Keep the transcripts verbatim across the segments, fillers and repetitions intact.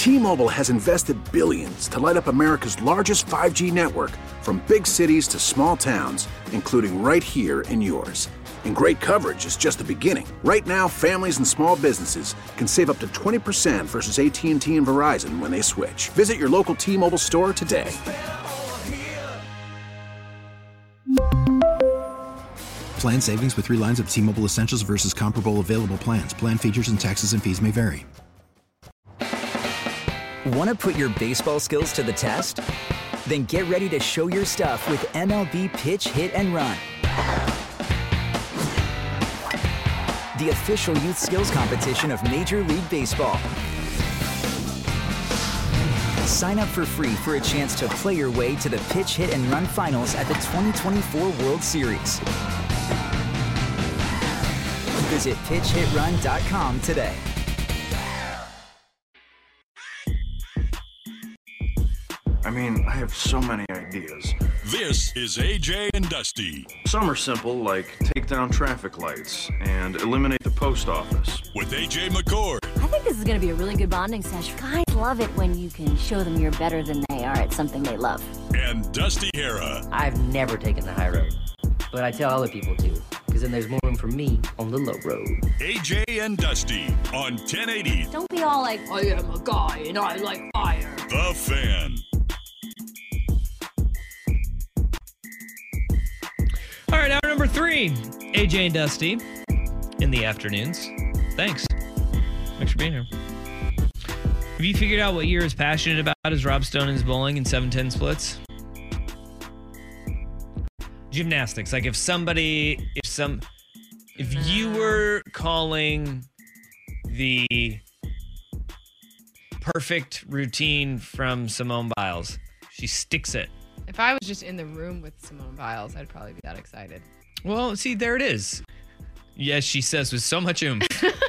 T-Mobile has invested billions to light up America's largest five G network, from big cities to small towns, including right here in yours. And great coverage is just the beginning. Right now, families and small businesses can save up to twenty percent versus A T and T and Verizon when they switch. Visit your local T-Mobile store today. Plan savings with three lines of T-Mobile Essentials versus comparable available plans. Plan features and taxes and fees may vary. Want to put your baseball skills to the test? Then get ready to show your stuff with M L B Pitch, Hit, and Run. The official youth skills competition of Major League Baseball. Sign up for free for a chance to play your way to the Pitch, Hit, and Run finals at the twenty twenty-four World Series. Visit pitch hit run dot com today. I mean, I have so many ideas. This is A J and Dusty. Some are simple, like take down traffic lights and eliminate the post office. With A J McCord. I think this is going to be a really good bonding session. Guys love it when you can show them you're better than they are at something they love. And Dusty Hera. I've never taken the high road, but I tell other people to, because then there's more room for me on the low road. A J and Dusty on ten eighty. Don't be all like, I am a guy and I like fire. The Fan. All right, hour number three, A J and Dusty in the afternoons. Thanks. Thanks for being here. Have you figured out what you're as passionate about as Rob Stoning's bowling and seven ten splits? Gymnastics. Like if somebody, if some, if you were calling the perfect routine from Simone Biles, she sticks it. If I was just in the room with Simone Biles, I'd probably be that excited. Well, see, there it is. Yes, she says with so much oomph.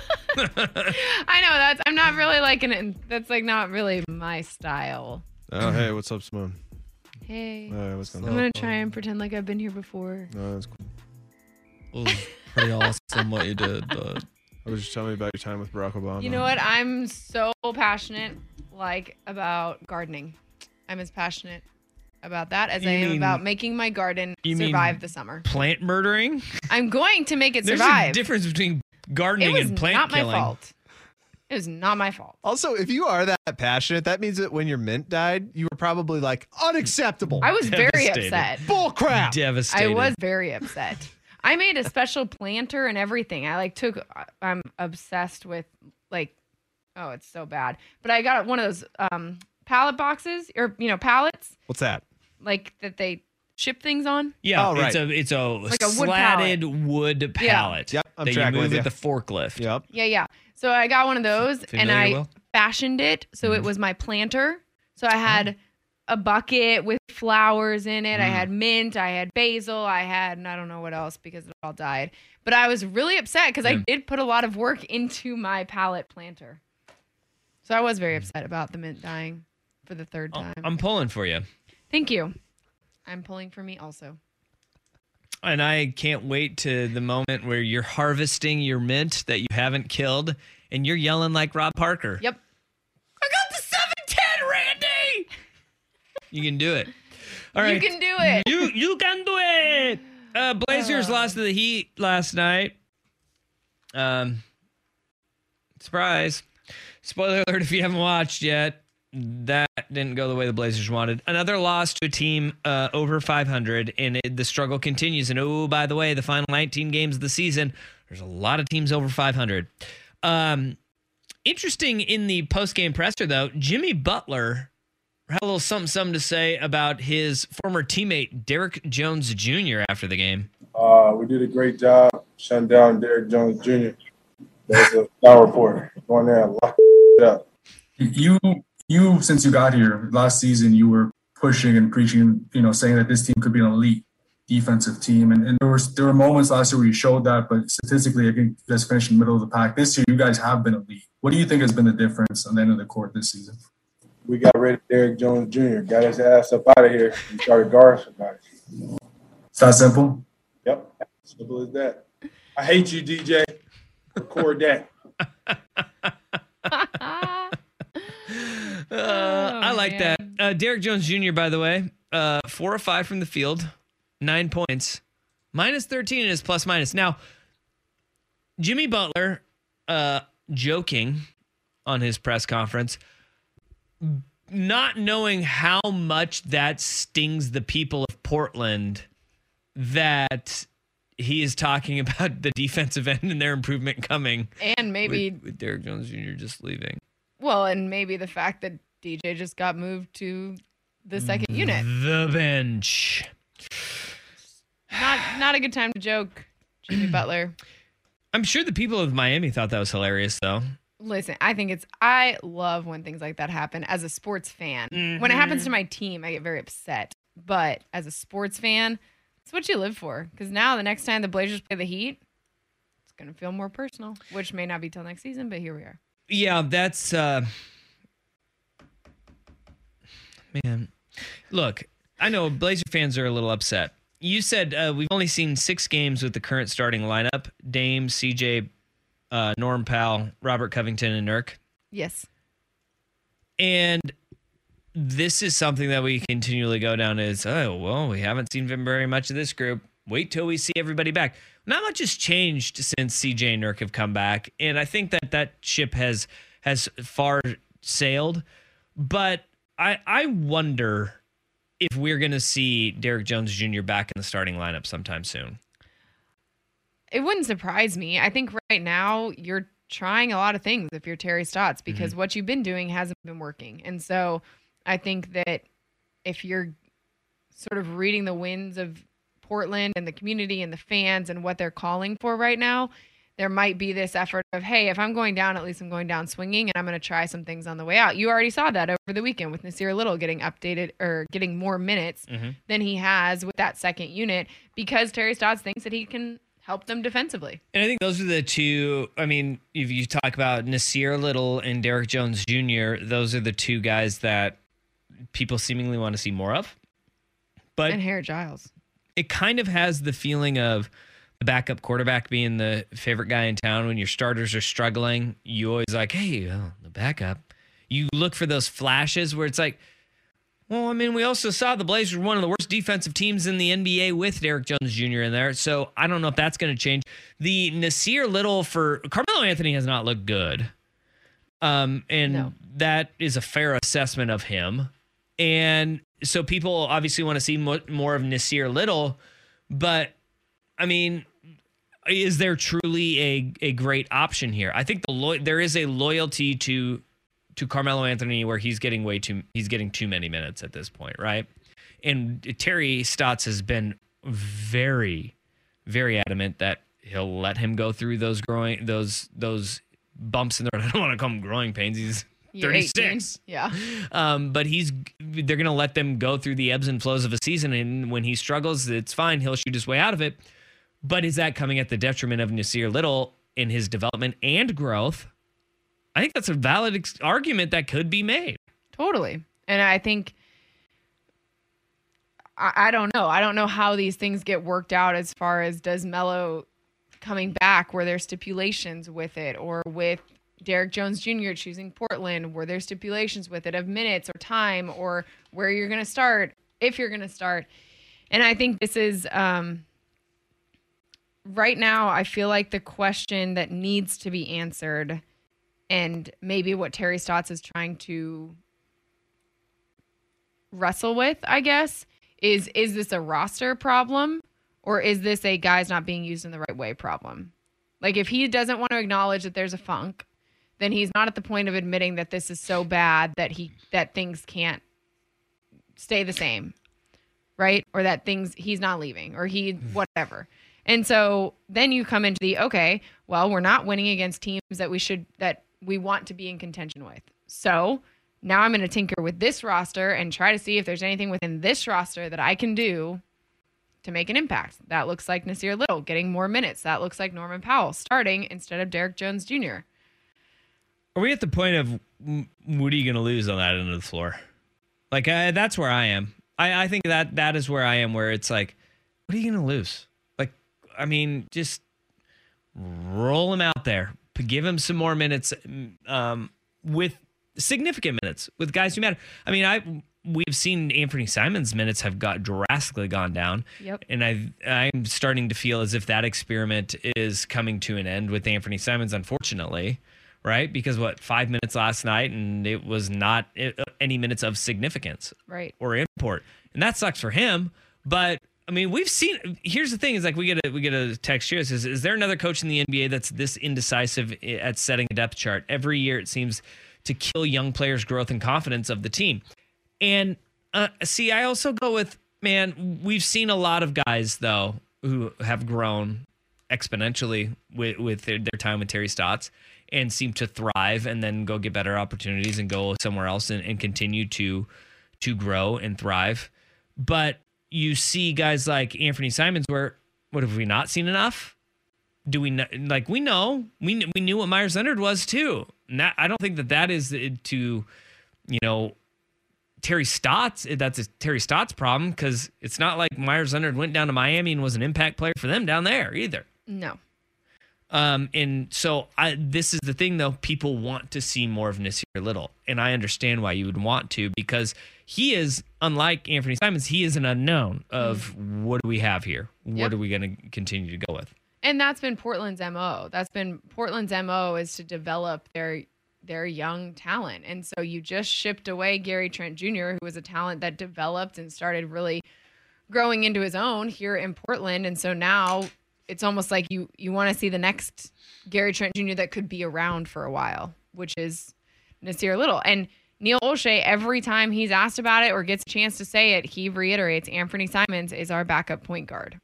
I know that's. I'm not really liking it. That's like not really my style. Oh, hey, what's up, Simone? Hey. All right, what's going I'm on? gonna try and pretend like I've been here before. No, that's cool. It was pretty awesome what you did, but I was just telling me about your time with Barack Obama. You know what? I'm so passionate, like about gardening. I'm as passionate about that as You I am mean- about making my garden you mean survive the summer. plant murdering? I'm going to make it There's survive. a difference between It gardening was and plant not killing. my fault. It was not my fault. Also, if you are that passionate, that means that when your mint died, you were probably like, unacceptable. I was very Devastated. upset. Bull crap. Devastated. I was very upset. I made a special planter and everything. I like took. I'm obsessed with like, oh, it's so bad. But I got one of those um pallet boxes or you know pallets What's that? like that they ship things on. Yeah, Oh, right. it's a it's a Like a wood slatted wood pallet Yep, I'm that you tracking move with with you. the forklift. Yep. Yeah, yeah. So I got one of those and Familiar, I Will? fashioned it so it was my planter. So I had a bucket with flowers in it. I had mint, I had basil, I had, and I don't know what else because it all died. But I was really upset because I Yeah. did put a lot of work into my pallet planter. So I was very upset about the mint dying for the third time. I'm pulling for you. Thank you. I'm pulling for me also. And I can't wait to the moment where you're harvesting your mint that you haven't killed and you're yelling like Rob Parker. Yep. I got the seven ten, Randy! You can do it. All right. You can do it. You you can do it. Uh, Blazers Uh. lost to the Heat last night. Um, surprise. Spoiler alert if you haven't watched yet. That didn't go the way the Blazers wanted. Another loss to a team uh, over five hundred, and it, the struggle continues. And oh, by the way, the final nineteen games of the season, there's a lot of teams over five hundred. Um, interesting in the post-game presser, though, Jimmy Butler had a little something, something to say about his former teammate, Derrick Jones Junior after the game. Uh, we did a great job shutting down Derrick Jones Junior There's a star report. Go in there and lock it up. You, you, since you got here last season, you were pushing and preaching, you know, saying that this team could be an elite defensive team. And, and there was there were moments last year where you showed that, but statistically, I think you guys finished in the middle of the pack. This year, you guys have been elite. What do you think has been the difference on the end of the court this season? We got rid of Derrick Jones Junior Got his ass up out of here. We started guarding somebody. It's that simple? Yep. Simple as that. I hate you, D J. Record that. like that. Uh, Derek Jones Junior, by the way, uh, four or five from the field, nine points, minus thirteen in his plus minus. Now, Jimmy Butler, uh, joking on his press conference, not knowing how much that stings the people of Portland, that he is talking about the defensive end and their improvement coming. And maybe with, with Derek Jones Junior just leaving. Well, and maybe the fact that D J just got moved to the second unit. The bench. Not not a good time to joke, Jimmy Butler. I'm sure the people of Miami thought that was hilarious, though. Listen, I think it's, I love when things like that happen as a sports fan. Mm-hmm. When it happens to my team, I get very upset. But as a sports fan, it's what you live for. Because now the next time the Blazers play the Heat, it's going to feel more personal, which may not be till next season, but here we are. Yeah, that's, uh, man. Look, I know Blazer fans are a little upset. You said uh, we've only seen six games with the current starting lineup: Dame, C J, uh, Norm Powell, Robert Covington, and Nurk. Yes. And this is something that we continually go down as, oh, well, we haven't seen very much of this group. Wait till we see everybody back. Not much has changed since C J and Nurk have come back, and I think that that ship has has far sailed. But I I wonder if we're going to see Derek Jones Junior back in the starting lineup sometime soon. It wouldn't surprise me. I think right now you're trying a lot of things if you're Terry Stotts, because mm-hmm. what you've been doing hasn't been working. And so I think that if you're sort of reading the winds of Portland and the community and the fans and what they're calling for right now, there might be this effort of, hey, if I'm going down, at least I'm going down swinging, and I'm going to try some things on the way out. You already saw that over the weekend with Nasir Little getting updated or getting more minutes mm-hmm. than he has with that second unit, because Terry Stotts thinks that he can help them defensively. And I think those are the two. I mean, if you talk about Nasir Little and Derek Jones Junior, those are the two guys that people seemingly want to see more of. But and Harry Giles. It kind of has the feeling of the backup quarterback being the favorite guy in town. When your starters are struggling, you always like, hey, well, the backup. You look for those flashes where it's like, well, I mean, we also saw the Blazers were one of the worst defensive teams in the N B A with Derek Jones Junior in there. So I don't know if that's going to change. The Nasir Little for Carmelo Anthony has not looked good. Um, and no. that is a fair assessment of him. And so people obviously want to see mo- more of Nasir Little, but I mean, is there truly a, a great option here? I think the lo- there is a loyalty to to Carmelo Anthony where he's getting way too he's getting too many minutes at this point, right? And Terry Stotts has been very, very adamant that he'll let him go through those growing those those bumps in the road. I don't want to call them growing pains. He's thirty-six. Yeah. Um, but he's they're going to let them go through the ebbs and flows of a season, and when he struggles, it's fine. He'll shoot his way out of it. But is that coming at the detriment of Nasir Little in his development and growth? I think that's a valid ex- argument that could be made. Totally. And I think, I, I don't know. I don't know how these things get worked out as far as does Melo coming back, were there stipulations with it, or with Derek Jones Junior choosing Portland, were there stipulations with it of minutes or time or where you're going to start, if you're going to start. And I think this is, um, right now, I feel like the question that needs to be answered, and maybe what Terry Stotts is trying to wrestle with, I guess, is, is this a roster problem, or is this a guys not being used in the right way problem? Like, if he doesn't want to acknowledge that there's a funk, then he's not at the point of admitting that this is so bad that he that things can't stay the same, right? Or that things he's not leaving, or he whatever. And so then you come into the, okay, well, we're not winning against teams that we should that we want to be in contention with. So now I'm going to tinker with this roster and try to see if there's anything within this roster that I can do to make an impact. That looks like Nasir Little getting more minutes. That looks like Norman Powell starting instead of Derek Jones Junior Are we at the point of what are you going to lose on that end of the floor? Like, uh, that's where I am. I, I think that that is where I am, where it's like, what are you going to lose? Like, I mean, just roll him out there. Give him some more minutes um, with significant minutes with guys who matter. I mean, I we've seen Anthony Simons' minutes have got drastically gone down. Yep. And I I'm starting to feel as if that experiment is coming to an end with Anthony Simons, unfortunately, right? Because what, five minutes last night, and it was not any minutes of significance, right, or import, and that sucks for him. But I mean, we've seen. Here's the thing: is like we get a we get a text here that says, "Is there another coach in the N B A that's this indecisive at setting a depth chart? Every year, it seems to kill young players' growth and confidence of the team." And uh, see, I also go with, man, we've seen a lot of guys though who have grown exponentially with with their, their time with Terry Stotts and seem to thrive, and then go get better opportunities and go somewhere else and, and continue to to grow and thrive. But you see guys like Anthony Simons, where what have we not seen enough? Do we know, like we know we we knew what Myers Leonard was too. Not, I don't think that that is to, you know, Terry Stotts. That's a Terry Stotts problem, because it's not like Myers Leonard went down to Miami and was an impact player for them down there either. No. Um, and so I, this is the thing though, people want to see more of Nasir Little, and I understand why you would want to, because he is, unlike Anthony Simons, he is an unknown of mm. what do we have here? What Yep. are we going to continue to go with? And that's been Portland's M O. That's been Portland's M O, is to develop their their young talent. And so you just shipped away Gary Trent Junior, who was a talent that developed and started really growing into his own here in Portland. And so now it's almost like you you want to see the next Gary Trent Junior that could be around for a while, which is Nasir Little. And Neil Olshey, every time he's asked about it or gets a chance to say it, he reiterates Anthony Simons is our backup point guard.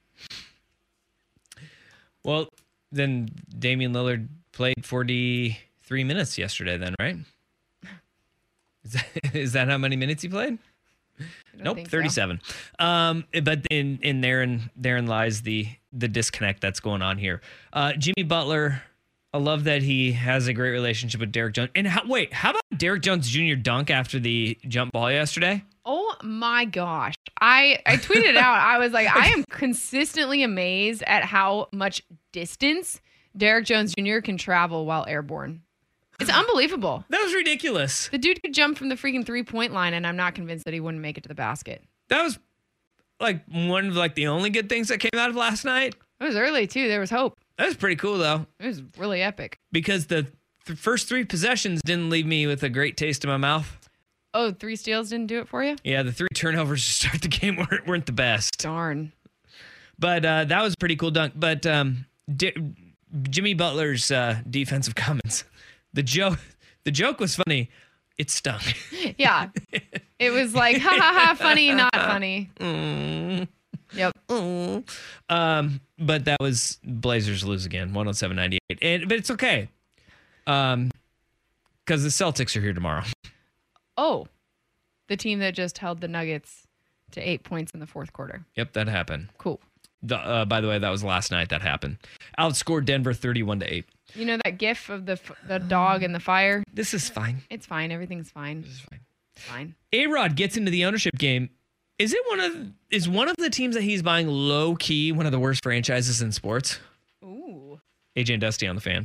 Well, then Damian Lillard played forty-three minutes yesterday then, right? Is that, is that how many minutes he played? Nope, thirty-seven. So. Um, but in in therein therein lies the the disconnect that's going on here. Uh, Jimmy Butler, I love that he has a great relationship with Derek Jones. And how, wait, how about Derek Jones Junior dunk after the jump ball yesterday? Oh my gosh. I, I tweeted it out. I was like, I am consistently amazed at how much distance Derek Jones Junior can travel while airborne. It's unbelievable. That was ridiculous. The dude could jump from the freaking three-point line, and I'm not convinced that he wouldn't make it to the basket. That was like one of like the only good things that came out of last night. It was early too. There was hope. That was pretty cool though. It was really epic. Because the th- first three possessions didn't leave me with a great taste in my mouth. Oh, three steals didn't do it for you? Yeah, the three turnovers to start the game weren't, weren't the best. Darn. But uh, that was a pretty cool dunk. But um, D- Jimmy Butler's uh, defensive comments, the joke, the joke was funny. It stung. Yeah. It was like, ha ha ha, funny, not funny. Mm. Yep. Mm. Um, but that was Blazers lose again, one oh seven ninety-eight. And but it's okay. Um, because the Celtics are here tomorrow. Oh, the team that just held the Nuggets to eight points in the fourth quarter. Yep, that happened. Cool. The, uh, by the way, that was last night that happened. Outscored Denver thirty-one to eight. You know that gif of the the dog and the fire? This is fine. It's fine. Everything's fine. This is fine. It's fine. A-Rod gets into the ownership game. Is it one of is one of the teams that he's buying low key one of the worst franchises in sports? Ooh. A J and Dusty on the Fan.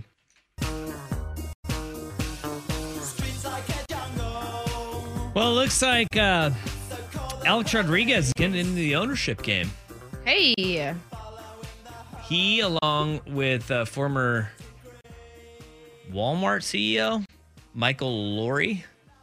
Well, it looks like uh, Alex Rodriguez is getting into the ownership game. Hey. He, along with uh, former Walmart C E O Michael Lorre.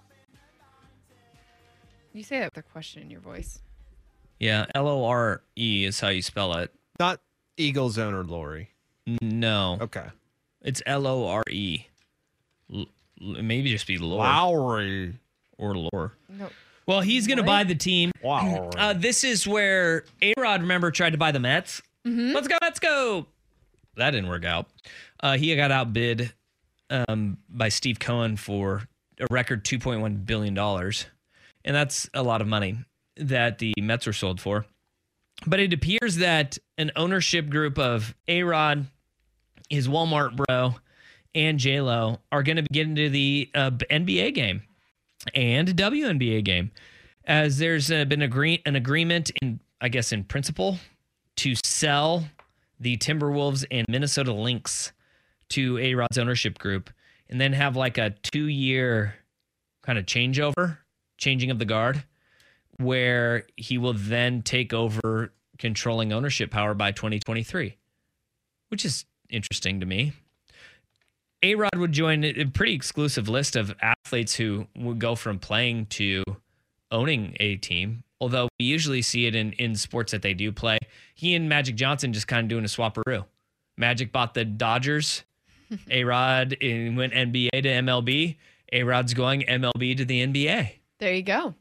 You say that with a question in your voice. Yeah, L O R E is how you spell it. Not Eagles owner Lori. No. Okay. It's L O R E. L- maybe just be Lore. Lowry. Or Lore. No. Well, he's going to buy the team. Wow. Uh, this is where A-Rod, remember, tried to buy the Mets. Mm-hmm. Let's go, let's go. That didn't work out. Uh, he got outbid um, by Steve Cohen for a record two point one billion dollars. And that's a lot of money that the Mets were sold for. But it appears that an ownership group of A-Rod, his Walmart bro, and J-Lo are going to get into the uh, N B A game and W N B A game, as there's uh, been agree- an agreement, in I guess in principle, to sell the Timberwolves and Minnesota Lynx to A-Rod's ownership group, and then have like a two-year kind of changeover, changing of the guard, where he will then take over controlling ownership power by twenty twenty-three, which is interesting to me. A-Rod would join a pretty exclusive list of athletes who would go from playing to owning a team, although we usually see it in, in sports that they do play. He and Magic Johnson just kind of doing a swapperoo. Magic bought the Dodgers. A-Rod went N B A to M L B. A-Rod's going M L B to the N B A. There you go.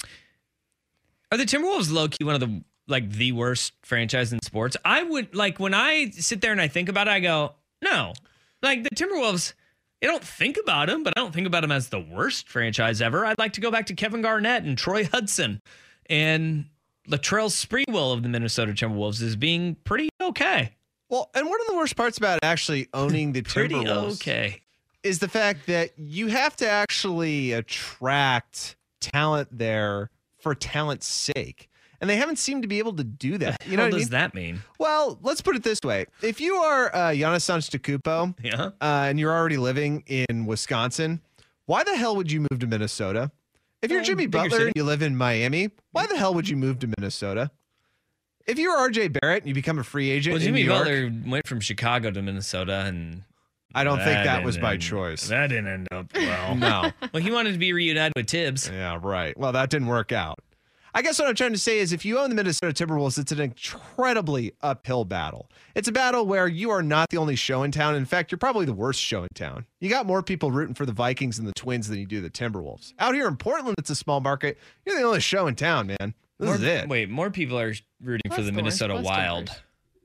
Are the Timberwolves low-key one of the like the worst franchise in sports? I would like when I sit there and I think about it, I go, no. Like the Timberwolves, I don't think about them, but I don't think about them as the worst franchise ever. I'd like to go back to Kevin Garnett and Troy Hudson and Latrell Sprewell of the Minnesota Timberwolves as being pretty okay. Well, and one of the worst parts about actually owning the pretty Timberwolves okay. is the fact that you have to actually attract talent there for talent's sake. And they haven't seemed to be able to do that. You know what what does I mean? that mean? Well, let's put it this way. If you are uh, Giannis Antetokounmpo yeah. uh, and you're already living in Wisconsin, why the hell would you move to Minnesota? If you're Uh, Jimmy bigger Butler city. and you live in Miami, why the hell would you move to Minnesota? If you're R J Barrett and you become a free agent Well, in Jimmy New York, Butler went from Chicago to Minnesota, and I don't think that didn't was by end- choice. That didn't end up well. No. Well, he wanted to be reunited with Tibbs. Yeah, right. Well, that didn't work out. I guess what I'm trying to say is if you own the Minnesota Timberwolves, it's an incredibly uphill battle. It's a battle where you are not the only show in town. In fact, you're probably the worst show in town. You got more people rooting for the Vikings and the Twins than you do the Timberwolves. Out here in Portland, it's a small market. You're the only show in town, man. This More- is it. Wait, more people are rooting Plus for the the Minnesota Orange, plus Wild. Timbers.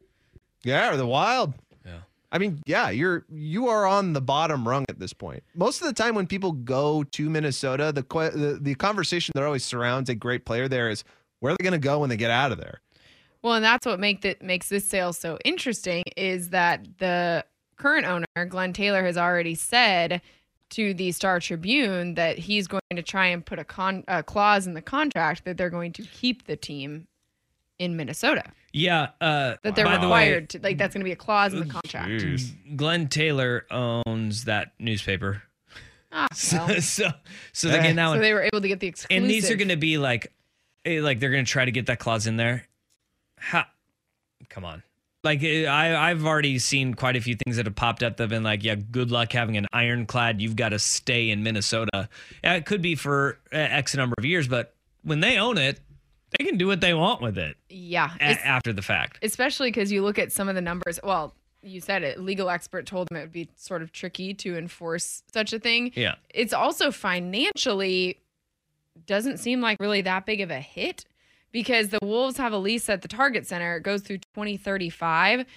Yeah, or the Wild. Yeah. I mean, yeah, you're you are on the bottom rung at this point. Most of the time when people go to Minnesota, the que- the, the conversation that always surrounds a great player there is where are they going to go when they get out of there? Well, and that's what make that makes this sale so interesting is that the current owner, Glenn Taylor, has already said to the Star Tribune that he's going to try and put a, con- a clause in the contract that they're going to keep the team in Minnesota. Yeah. Uh, That they're by the required way, to, like, that's going to be a clause in the contract. Glenn Taylor owns that newspaper. Ah, So, well. so, so they're getting that So one. they were able to get the exclusive. And these are going to be like, eh, like they're going to try to get that clause in there. How? Come on. Like eh, I, I've already seen quite a few things that have popped up that have been like, yeah, good luck having an ironclad. You've got to stay in Minnesota. Yeah, it could be for eh, X number of years, but when they own it, they can do what they want with it. Yeah. a- It's- after the fact. Especially because you look at some of the numbers. Well, you said it. Legal expert told them it would be sort of tricky to enforce such a thing. Yeah. It's also financially doesn't seem like really that big of a hit because the Wolves have a lease at the Target Center. It goes through twenty thirty-five.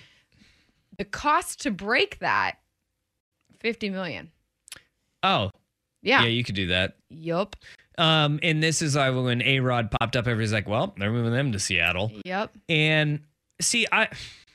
The cost to break that, fifty million. Oh. Yeah. Yeah, you could do that. Yup. Um, and this is uh, when A-Rod popped up. Everybody's like, well, they're moving them to Seattle. Yep. And see, I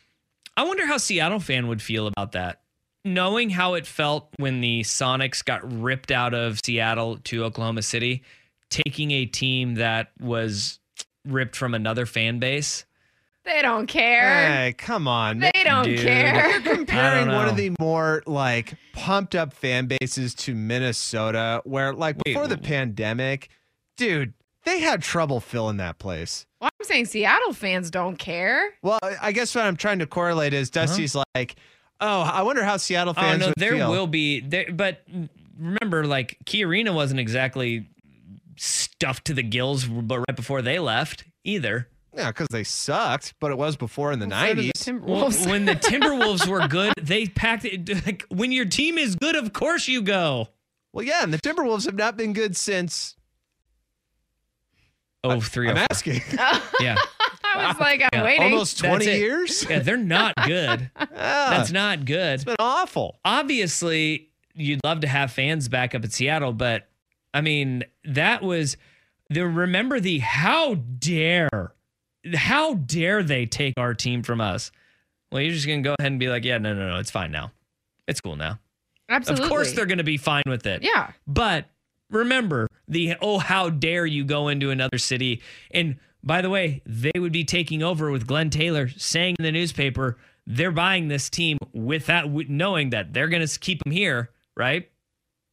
I wonder how Seattle fan would feel about that. Knowing how it felt when the Sonics got ripped out of Seattle to Oklahoma City, taking a team that was ripped from another fan base. They don't care. Hey, come on. They don't Dude. care. You're comparing I don't one of know. the more like pumped up fan bases to Minnesota, where like Wait, before the w- pandemic, dude, they had trouble filling that place. Well, I'm saying Seattle fans don't care. Well, I- I guess what I'm trying to correlate is Dusty's like, oh, I wonder how Seattle Oh fans no, would there feel. will be there, but remember, like Key Arena wasn't exactly stuffed to the gills, but right before they left either. Yeah, because they sucked, but it was before in the Well, so did the nineties. Well, Timberwolves. when the Timberwolves were good, they packed it. Like, when your team is good, of course you go. Well, yeah, and the Timberwolves have not been good since. Oh, three. I'm oh, four. asking. Yeah, I was like, I'm Yeah, waiting. Almost twenty That's it. years? yeah, they're not good. Yeah, That's not good. it's been awful. Obviously, you'd love to have fans back up at Seattle, but I mean, that was the remember the how dare, how dare they take our team from us? Well, you're just gonna go ahead and be like, yeah, no, no, no, it's fine now. It's cool now. Absolutely. Of course, they're gonna be fine with it. Yeah. But remember the, oh, how dare you go into another city. And by the way, they would be taking over with Glenn Taylor saying in the newspaper, they're buying this team with that, with knowing that they're going to keep them here, right?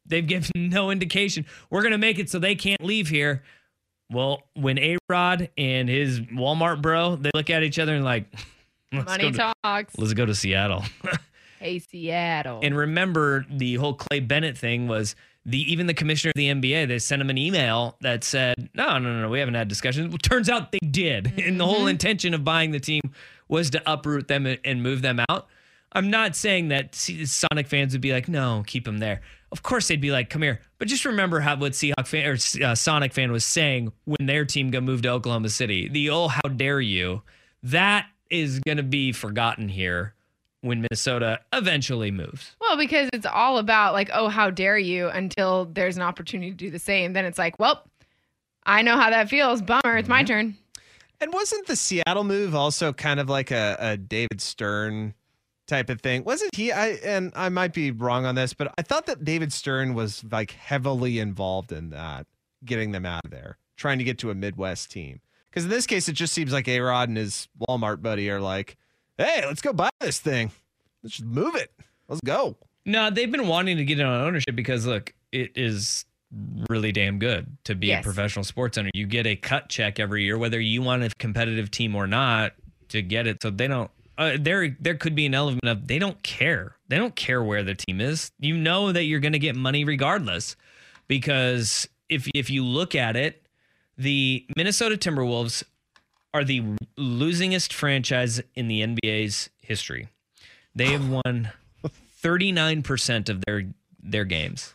They've given no indication. We're going to make it so they can't leave here. Well, when A-Rod and his Walmart bro, they look at each other and like, let's Money go to, talks. let's go to Seattle. Hey, Seattle. And remember, the whole Clay Bennett thing was the even the commissioner of the N B A, they sent him an email that said, no, no, no, no, we haven't had discussions. Well, turns out they did. Mm-hmm. And the whole intention of buying the team was to uproot them and move them out. I'm not saying that Sonic fans would be like, no, keep him there. Of course, they'd be like, come here. But just remember how what Seahawk fan or uh, Sonic fan was saying when their team got moved to Oklahoma City. The oh, how dare you? That is going to be forgotten here when Minnesota eventually moves. Well, because it's all about like, oh, how dare you, until there's an opportunity to do the same. Then it's like, well, I know how that feels. Bummer. It's my turn. And wasn't the Seattle move also kind of like a, a David Stern type of thing? Wasn't he? I and I might be wrong on this, but I thought that David Stern was like heavily involved in that, getting them out of there, trying to get to a Midwest team. Because in this case, it just seems like A-Rod and his Walmart buddy are like, hey, let's go buy this thing. Let's just move it. Let's go. No, they've been wanting to get it on ownership because, look, it is really damn good to be Yes. a professional sports owner. You get a cut check every year, whether you want a competitive team or not, to get it. So they don't. Uh, there, there could be an element of they don't care. They don't care where the team is. You know that you're going to get money regardless, because if if you look at it, the Minnesota Timberwolves are the losingest franchise in the N B A's history. They have won thirty-nine percent of their their games.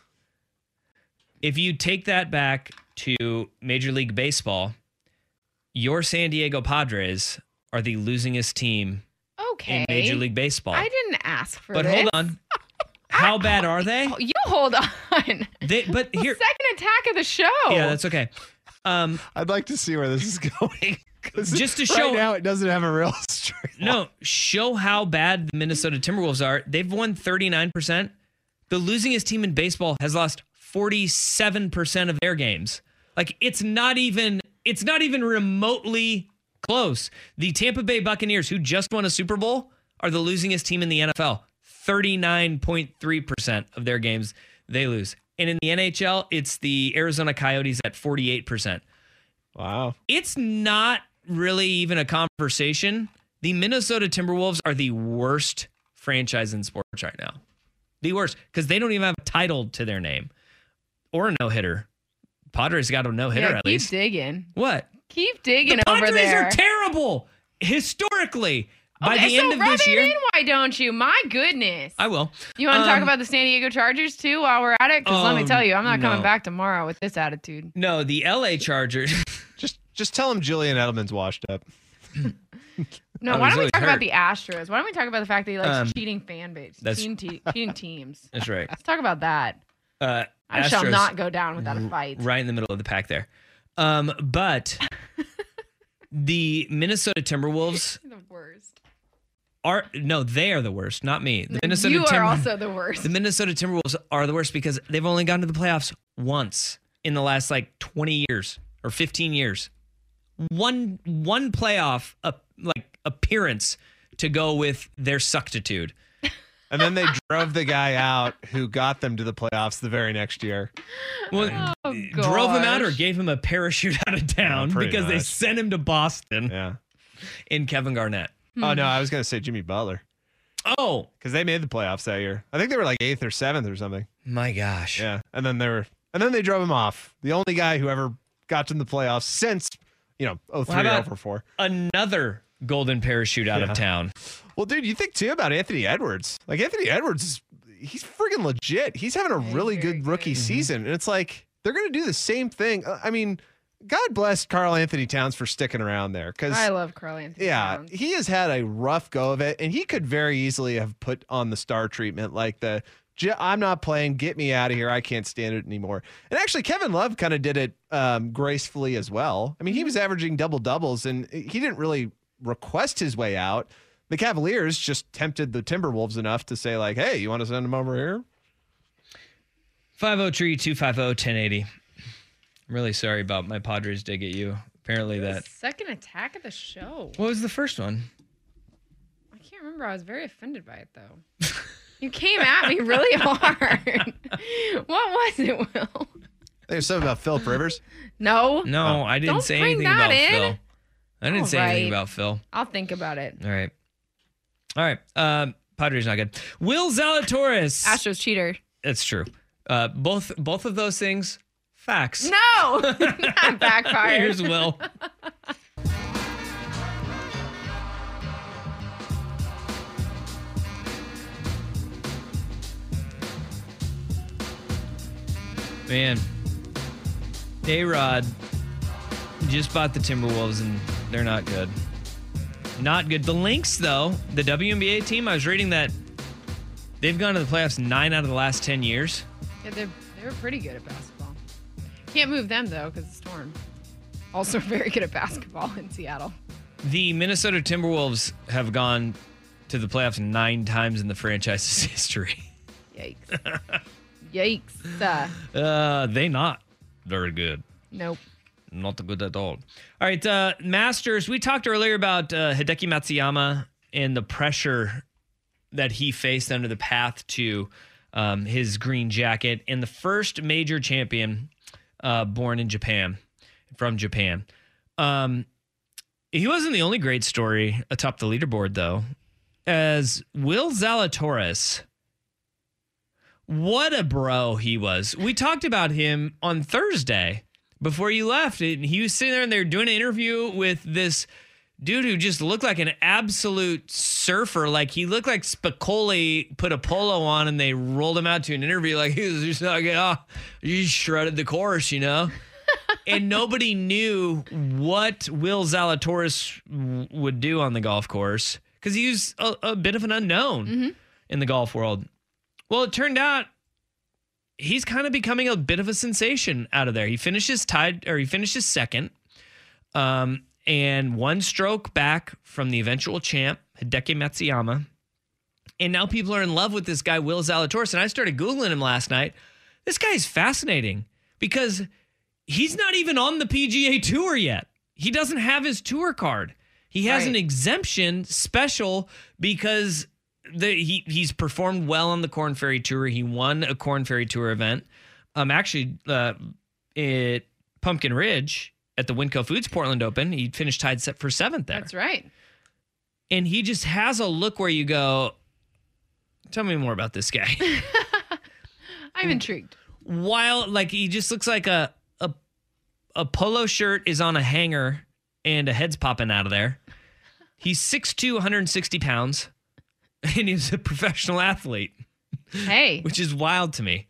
If you take that back to Major League Baseball, your San Diego Padres are the losingest team Okay. in Major League Baseball. I didn't ask for but this. hold on. How bad are they? You hold on. They but here Second attack of the show. Yeah, that's okay. Um, I'd like to see where this is going. Just to show right now, it doesn't have a real straight line. No, show how bad the Minnesota Timberwolves are. They've won thirty-nine percent. The losingest team in baseball has lost forty-seven percent of their games. Like it's not even it's not even remotely close. The Tampa Bay Buccaneers, who just won a Super Bowl, are the losingest team in the N F L. thirty-nine point three percent of their games they lose. And in the N H L, it's the Arizona Coyotes at forty-eight percent. Wow. It's not really even a conversation. The Minnesota Timberwolves are the worst franchise in sports right now. The worst, because they don't even have a title to their name or a no-hitter. Padres got a no-hitter Yeah, at keep least. digging. What? Keep digging The over Padres there. are terrible historically. By Okay, the so end of rub this it year, in, why don't you? My goodness. I will. You want to talk Um, about the San Diego Chargers too while we're at it? Because let me um, tell you, I'm not coming no. back tomorrow with this attitude. No, the L A Chargers. Just just tell him Julian Edelman's washed up. No, Oh, why he's don't we always talk hurt. about the Astros? Why don't we talk about the fact that he likes Um, cheating fan base, that's- cheating, te- cheating teams? That's right. Let's talk about that. Uh, I shall Astros, not go down without a fight. right in the middle of the pack there. Um, but the Minnesota Timberwolves The worst. are no, they are the worst, not me. The Minnesota You are Timber- also the worst. The Minnesota Timberwolves are the worst because they've only gone to the playoffs once in the last like twenty years or fifteen years. One one playoff uh, like appearance to go with their suctitude. And then they drove the guy out who got them to the playoffs the very next year. Well, Oh, drove him out or gosh. gave him a parachute out of town Yeah, pretty because they much. sent him to Boston Yeah. in Kevin Garnett. Oh, no, I was going to say Jimmy Butler. Oh, Because they made the playoffs that year. I think they were like eighth or seventh or something. my gosh. Yeah. And then they were, and then they drove him off. The only guy who ever got to the playoffs since, you know, oh three Well, how or about- oh four. Another golden parachute out Yeah. of town. Well, dude, you think too about Anthony Edwards. Like Anthony Edwards is he's friggin' legit. He's having a Yeah, really he's very good rookie good. season. And it's like they're gonna do the same thing. Uh, I mean, God bless Karl Anthony Towns for sticking around there. Cause I love Carl Anthony yeah, Towns. he has had a rough go of it, and he could very easily have put on the star treatment like the "J- I'm not playing, get me out of here. I can't stand it anymore. And actually, Kevin Love kind of did it um, gracefully as well. I mean, he was averaging double doubles, and he didn't really request his way out. The Cavaliers just tempted the Timberwolves enough to say, like, hey, you want to send him over here? five oh three, two five oh, ten eighty. I'm really sorry about my Padres dig at you. Apparently that. Second attack of the show. What was the first one? I can't remember. I was very offended by it though. You came at me really hard. What was it, Will? There's something about Philip Rivers. No. No, I didn't Don't say bring anything that about in. Phil. I didn't All say anything right. about Phil. I'll think about it. All right. All right. Um, Padres not good. Will Zalatoris. Astros cheater. That's true. Uh, both both of those things, facts. No. That backfired. Here's Will. Man, A-Rod just bought the Timberwolves, and they're not good. Not good. The Lynx, though, the W N B A team, I was reading that they've gone to the playoffs nine out of the last ten years. Yeah, they're they're pretty good at basketball. Can't move them though because it's Storm. Also very good at basketball in Seattle. The Minnesota Timberwolves have gone to the playoffs nine times in the franchise's history. Yikes. Yikes. Uh, Uh, they not very good. nope. Not good at all. All right, uh, Masters. We talked earlier about uh, Hideki Matsuyama and the pressure that he faced under the path to um, his green jacket, and the first major champion uh, born in Japan, from Japan. Um, he wasn't the only great story atop the leaderboard, though, as Will Zalatoris. What a bro he was. We talked about him on Thursday before you left. And he was sitting there and they were doing an interview with this dude who just looked like an absolute surfer. Like he looked like Spicoli put a polo on and they rolled him out to an interview. Like he was just like, oh, you shredded the course, you know? And nobody knew what Will Zalatoris w- would do on the golf course because he was a, a bit of an unknown Mm-hmm. in the golf world. Well, it turned out he's kind of becoming a bit of a sensation out of there. He finishes tied, or he finishes second, um, and one stroke back from the eventual champ, Hideki Matsuyama. And now people are in love with this guy, Will Zalatoris. And I started Googling him last night. This guy is fascinating because he's not even on the P G A Tour yet. He doesn't have his tour card. He has Right. an exemption special because the, he he's performed well on the Korn Ferry Tour. He won a Korn Ferry Tour event. Um, actually, uh, at Pumpkin Ridge at the Winco Foods Portland Open, he finished tied set for seventh there. That's right. And he just has a look where you go, tell me more about this guy. I'm intrigued. While like he just looks like a a a polo shirt is on a hanger and a head's popping out of there. He's six two, one hundred sixty pounds, and he's a professional athlete. Hey. Which is wild to me.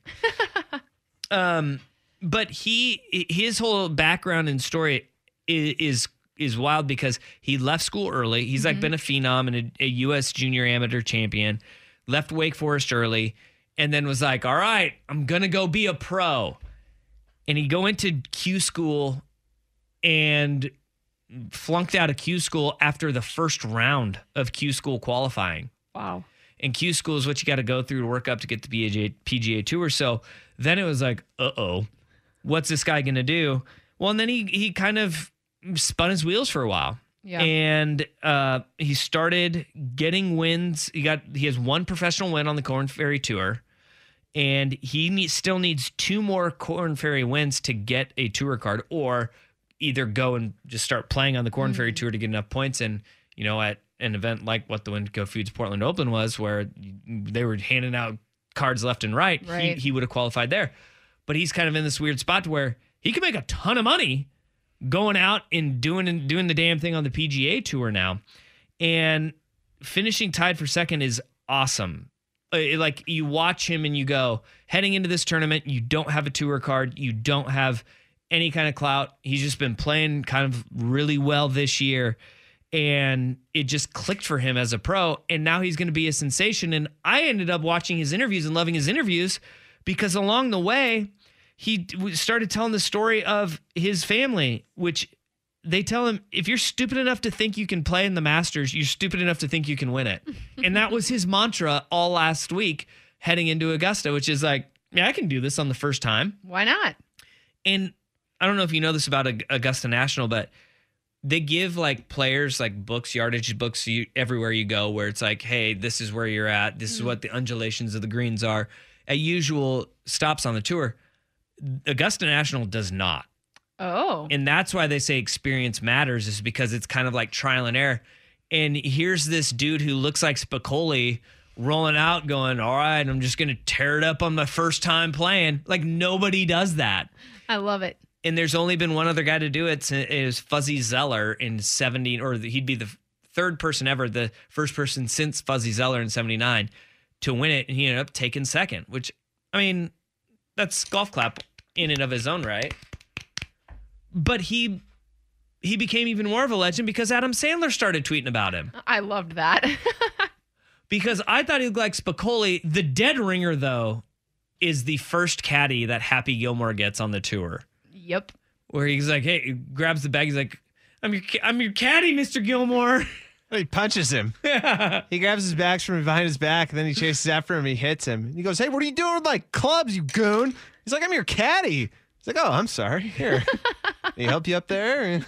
um, but he his whole background and story is is, is wild because he left school early. He's Mm-hmm. like been a phenom and a, a U S junior amateur champion. Left Wake Forest early, and then was like, all right, I'm going to go be a pro. And he go into Q school and flunked out of Q school after the first round of Q school qualifying. Wow. And Q school is what you got to go through to work up to get the P G A, P G A Tour. So then it was like, uh-oh, what's this guy going to do? Well, and then he he kind of spun his wheels for a while. Yeah. And uh, he started getting wins. He got he has one professional win on the Korn Ferry Tour, and he need, still needs two more Korn Ferry wins to get a tour card, or either go and just start playing on the Korn mm-hmm. Ferry Tour to get enough points. And you know, at an event like what the Winco Foods Portland Open was, where they were handing out cards left and right, right. he, he would have qualified there. But he's kind of in this weird spot where he could make a ton of money going out and doing and doing the damn thing on the P G A Tour now, and finishing tied for second is awesome. Like you watch him and you go, heading into this tournament, you don't have a tour card, you don't have any kind of clout. He's just been playing kind of really well this year, and it just clicked for him as a pro, and now he's going to be a sensation. And I ended up watching his interviews and loving his interviews because along the way, he started telling the story of his family, which they tell him, if you're stupid enough to think you can play in the Masters, you're stupid enough to think you can win it. And that was his mantra all last week heading into Augusta, which is like, yeah, I can do this on the first time. Why not? And I don't know if you know this about Augusta National, but they give like players like books, yardage books you, everywhere you go, where it's like, hey, this is where you're at. This mm-hmm. is what the undulations of the greens are at usual stops on the tour. Augusta National does not. Oh. And that's why they say experience matters, is because it's kind of like trial and error. And here's this dude who looks like Spicoli rolling out going, all right, I'm just going to tear it up on my first time playing. Like, nobody does that. I love it. And there's only been one other guy to do it. It was Fuzzy Zeller in seventy, or he'd be the third person ever, the first person since Fuzzy Zeller in seventy-nine to win it. And he ended up taking second, which, I mean, that's golf clap in and of his own right. But he he became even more of a legend because Adam Sandler started tweeting about him. I loved that. Because I thought he looked like Spicoli. The dead ringer, though, is the first caddy that Happy Gilmore gets on the tour. Yep. Where he's like, hey, he grabs the bag. He's like, I'm your I'm your caddy, Mister Gilmore. He punches him. Yeah. He grabs his bags from behind his back, and then he chases after him. And he hits him. And he goes, hey, what are you doing with my clubs, you goon? He's like, I'm your caddy. He's like, oh, I'm sorry. Here. He help you up there?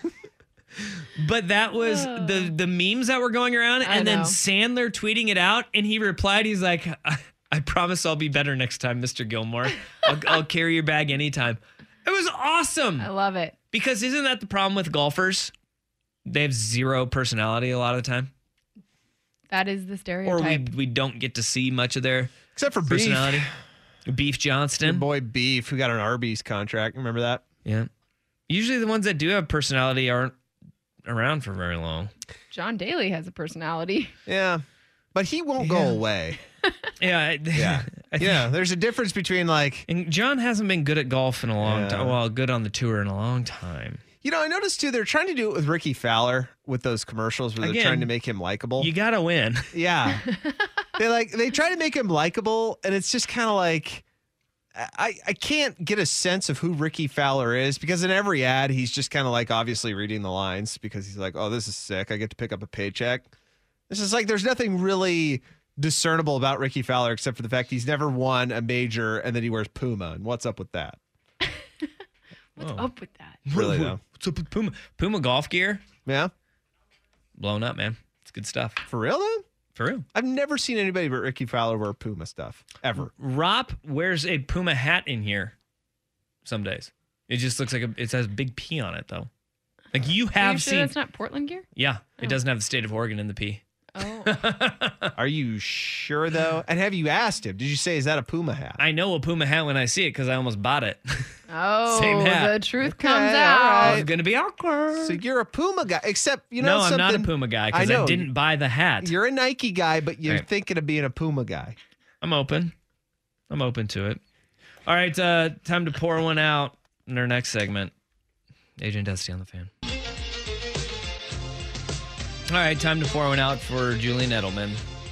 But that was the the memes that were going around, I and know. then Sandler tweeting it out, and he replied, he's like, I, I promise I'll be better next time, Mister Gilmore. I'll, I'll carry your bag anytime. It was awesome. I love it. Because isn't that the problem with golfers? They have zero personality a lot of the time. That is the Or stereotype. we we don't get to see much of their Except for personality. Beef. Beef Johnston. Your boy Beef, who got an Arby's contract. Remember that? Yeah. Usually the ones that do have personality aren't around for very long. John Daly has a personality. Yeah. But he won't Yeah. go away. Yeah. I- Yeah. I think- Yeah. There's a difference between like, And John hasn't been good at golf in a long Yeah. time. Well, good on the tour in a long time. you know, I noticed too, they're trying to do it with Ricky Fowler with those commercials where they're Again, trying to make him likable. You got to win. Yeah. they like, they try to make him likable, and it's just kind of like, I, I can't get a sense of who Ricky Fowler is, because in every ad, he's just kind of like obviously reading the lines because he's like, oh, this is sick. I get to pick up a paycheck. This is like, there's nothing really discernible about Ricky Fowler except for the fact he's never won a major and then he wears Puma. And what's up with that? What's Oh. up with that? Really, though. What's up with Puma? Puma golf gear? Yeah. Blown up, man. It's good stuff. For real, though? For real. I've never seen anybody but Ricky Fowler wear Puma stuff, ever. Rop wears a Puma hat in here some days. It just looks like a, it says big P on it, though. Like you Are have you sure seen. that's not Portland gear? Yeah, Oh. it doesn't have the state of Oregon in the P. Oh. Are you sure, though? And have you asked him? Did you say, is that a Puma hat? I know a Puma hat when I see it because I almost bought it. Oh, Same hat. the truth Okay, comes all out. right. It's going to be awkward. So you're a Puma guy, except, you know no, I'm something? not a Puma guy because I I, know. didn't buy the hat. You're a Nike guy, but you're Right. thinking of being a Puma guy. I'm open. I'm open to it. All right, uh, time to pour one out in our next segment. A J and Dusty on the Fan. All right, time to pour one out for Julian Edelman.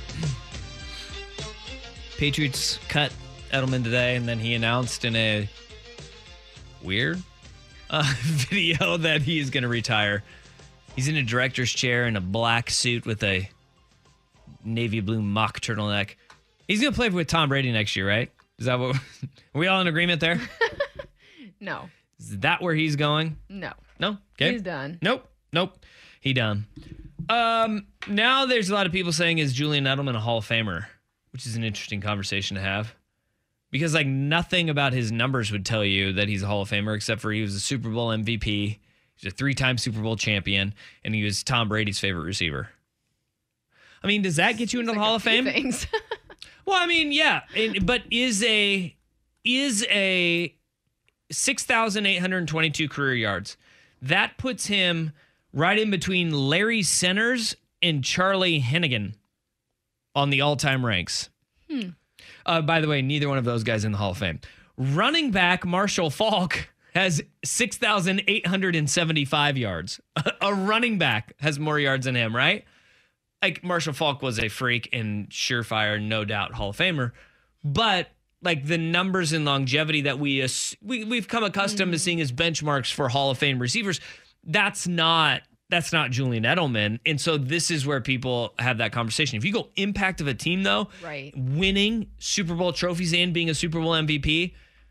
Patriots cut Edelman today, and then he announced in a weird uh, video that he's going to retire. He's in a director's chair in a black suit with a navy blue mock turtleneck. He's going to play with Tom Brady next year, right? Is that what? Are we all in agreement there? No. Is that where he's going? No. No? Okay. He's done. Nope. Nope. He done. Um, now there's a lot of people saying, is Julian Edelman a Hall of Famer? Which is an interesting conversation to have. Because like nothing about his numbers would tell you that he's a Hall of Famer, except for he was a Super Bowl M V P. He's a three-time Super Bowl champion, and he was Tom Brady's favorite receiver. I mean, does that get you into the Like Hall a of few Fame? things. Well, I mean, yeah, and, but is a is a six thousand eight hundred twenty-two career yards. That puts him right in between Larry Centers and Charlie Hennigan on the all-time ranks. Hmm. Uh, by the way, neither one of those guys in the Hall of Fame. Running back Marshall Faulk has six thousand eight hundred seventy-five yards. A running back has more yards than him, right? Like Marshall Faulk was a freak and surefire, no doubt Hall of Famer. But like the numbers and longevity that we, ass- we we've come accustomed to seeing as benchmarks for Hall of Fame receivers, that's not that's not Julian Edelman. And so this is where people have that conversation. If you go impact of a team though, Right. winning Super Bowl trophies and being a Super Bowl M V P,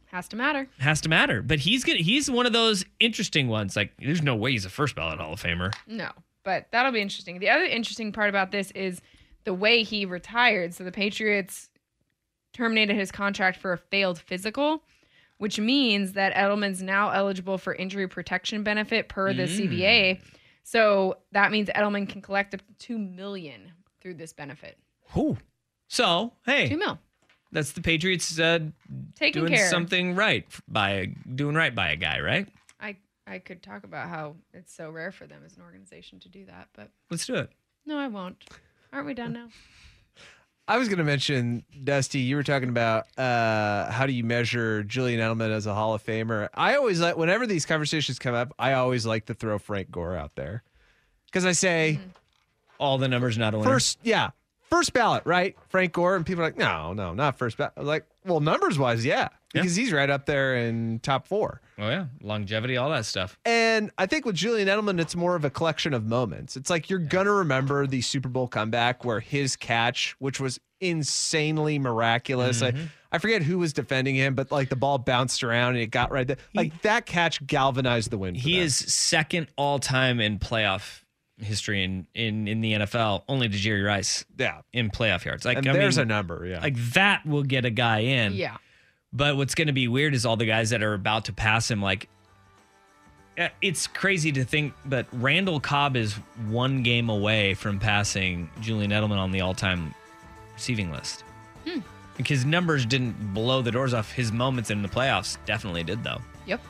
Has to matter. Has to matter. But he's gonna, he's one of those interesting ones. Like, there's no way he's a first ballot Hall of Famer. No, but that'll be interesting. The other interesting part about this is the way he retired. So the Patriots terminated his contract for a failed physical, which means that Edelman's now eligible for injury protection benefit per the mm. C B A. So that means Edelman can collect up to two million dollars through this benefit. Whew. So, hey. Two mil. That's the Patriots uh, Taking doing care. something right by a, doing right by a guy, right? I I could talk about how it's so rare for them as an organization to do that, but let's do it. No, I won't. Aren't we done now? I was going to mention, Dusty, you were talking about uh, how do you measure Julian Edelman as a Hall of Famer. I always like, whenever these conversations come up, I always like to throw Frank Gore out there because I say mm-hmm. all the numbers not a winner. First, yeah. First ballot, right? Frank Gore. And people are like, no, no, not first ballot. Like, well, numbers wise, yeah, because yeah. he's right up there in top four. Oh, yeah. Longevity, all that stuff. And I think with Julian Edelman, it's more of a collection of moments. It's like you're yeah. going to remember the Super Bowl comeback where his catch, which was insanely miraculous. Mm-hmm. I, I forget who was defending him, but like the ball bounced around and it got right there. He, like that catch galvanized the win. He them. is second all time in playoff history in, in, in the N F L, only to Jerry Rice. Yeah. In playoff yards. Like, and I there's mean, a number, yeah. Like that will get a guy in. Yeah. But what's going to be weird is all the guys that are about to pass him, like, it's crazy to think, but Randall Cobb is one game away from passing Julian Edelman on the all-time receiving list. Hmm. Because numbers didn't blow the doors off. His moments in the playoffs definitely did, though. Yep.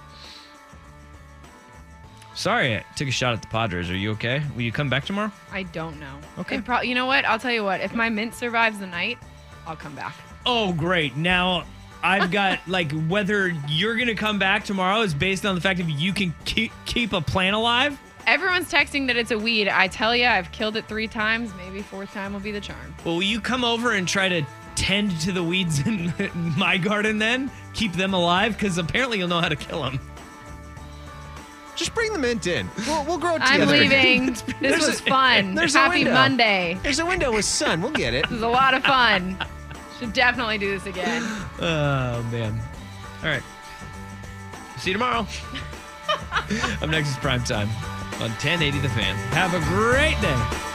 Sorry, I took a shot at the Padres. Are you okay? Will you come back tomorrow? I don't know. Okay. Pro- you know what? I'll tell you what. If my mint survives the night, I'll come back. Oh, great. Now, I've got, like, whether you're going to come back tomorrow is based on the fact if you can keep, keep a plant alive. Everyone's texting that it's a weed. I tell you, I've killed it three times. Maybe fourth time will be the charm. Well, will you come over and try to tend to the weeds in my garden then? Keep them alive? Because apparently you'll know how to kill them. Just bring the mint in. We'll, we'll grow it together. I'm leaving. This was fun. There's Happy a window. Monday. There's a window with sun. We'll get it. This is a lot of fun. Should definitely do this again. Oh, man. All right. See you tomorrow. Up next is Prime Time on ten eighty The Fan. Have a great day.